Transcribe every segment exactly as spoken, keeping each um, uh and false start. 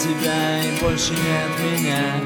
тебя и больше нет меня.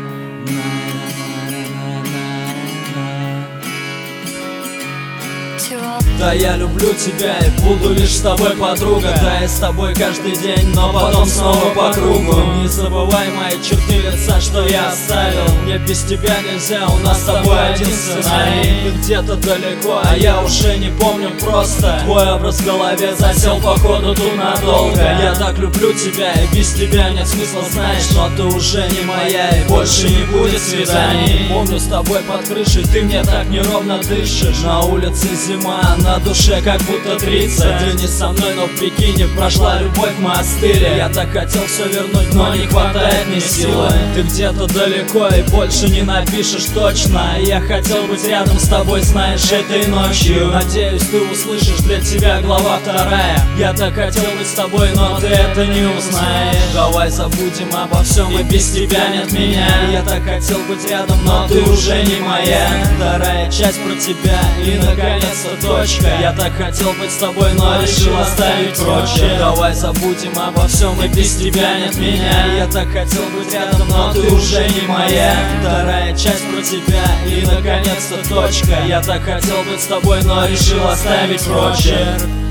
Да, я люблю тебя и буду лишь с тобой, подруга. Да, я с тобой каждый день, но потом снова по кругу. Не забывай мои черты лица, что я оставил. Мне без тебя нельзя, у нас с тобой один сценарий. Ты где-то далеко, а я уже не помню просто. Твой образ в голове засел, походу, тут надолго. Я так люблю тебя, и без тебя нет смысла, знаешь. Но ты уже не моя, и больше не будет свиданий. Помню, с тобой под крышей ты мне так неровно дышишь. На улице зима, на душе как будто тридцать. Ты не со мной, но в бикини прошла любовь, мы остыли. Я так хотел все вернуть, но не хватает мне силы. Ты где-то далеко и больше не напишешь точно. Я хотел быть рядом с тобой, знаешь, этой ночью. Надеюсь, ты услышишь, для тебя глава вторая. Я так хотел быть с тобой, но ты это не узнаешь. Давай забудем обо всем, и без тебя нет меня. Я так хотел быть рядом, но ты уже не моя. Вторая часть про тебя и наконец-то точка. Я так хотел быть с тобой, но решил оставить прочее. Давай забудем обо всем, и без тебя нет меня. Я так хотел быть рядом, но ты уже не моя. Вторая часть про тебя и наконец-то точка. Я так хотел быть с тобой, но решил оставить прочее.